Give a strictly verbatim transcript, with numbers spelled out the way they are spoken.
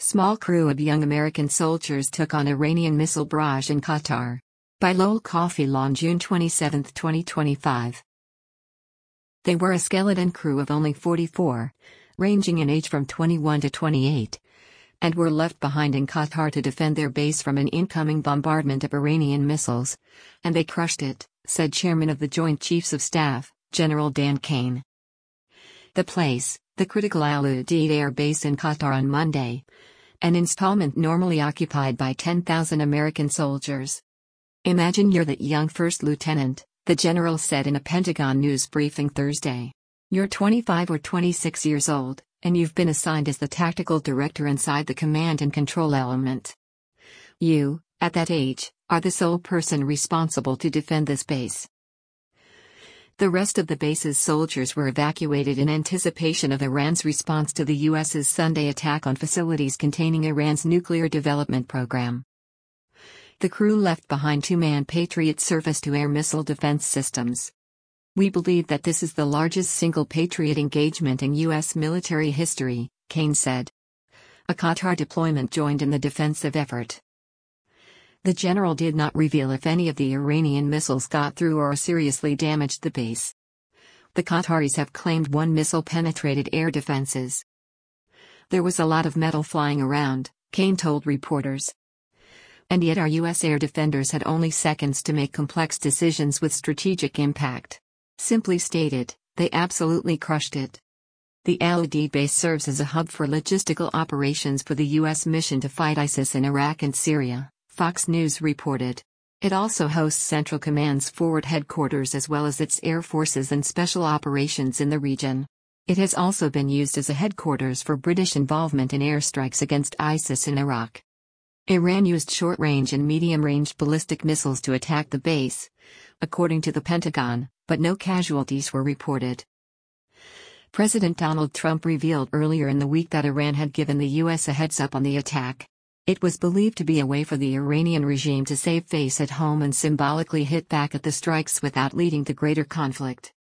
Small crew of young American soldiers took on Iranian missile barrage in Qatar. By Lowell Coffee Lawn, June twenty-seventh, twenty twenty-five. They were a skeleton crew of only forty-four, ranging in age from twenty-one to twenty-eight, and were left behind in Qatar to defend their base from an incoming bombardment of Iranian missiles, and they crushed it, said Chairman of the Joint Chiefs of Staff, General Dan Kane. The place, the critical Al Udeid Air Base in Qatar on Monday, an installment normally occupied by ten thousand American soldiers. Imagine you're that young first lieutenant, the general said in a Pentagon news briefing Thursday. You're twenty-five or twenty-six years old, and you've been assigned as the tactical director inside the command and control element. You, at that age, are the sole person responsible to defend this base. The rest of the base's soldiers were evacuated in anticipation of Iran's response to the U S's Sunday attack on facilities containing Iran's nuclear development program. The crew left behind two-man Patriot surface-to-air missile defense systems. We believe that this is the largest single Patriot engagement in U S military history, Kane said. A Qatar deployment joined in the defensive effort. The general did not reveal if any of the Iranian missiles got through or seriously damaged the base. The Qataris have claimed one missile penetrated air defenses. There was a lot of metal flying around, Kane told reporters. And yet our U S air defenders had only seconds to make complex decisions with strategic impact. Simply stated, they absolutely crushed it. The Al Udeid base serves as a hub for logistical operations for the U S mission to fight ISIS in Iraq and Syria, Fox News reported. It also hosts Central Command's forward headquarters as well as its air forces and special operations in the region. It has also been used as a headquarters for British involvement in airstrikes against ISIS in Iraq. Iran used short-range and medium-range ballistic missiles to attack the base, according to the Pentagon, but no casualties were reported. President Donald Trump revealed earlier in the week that Iran had given the U S a heads-up on the attack. It was believed to be a way for the Iranian regime to save face at home and symbolically hit back at the strikes without leading to greater conflict.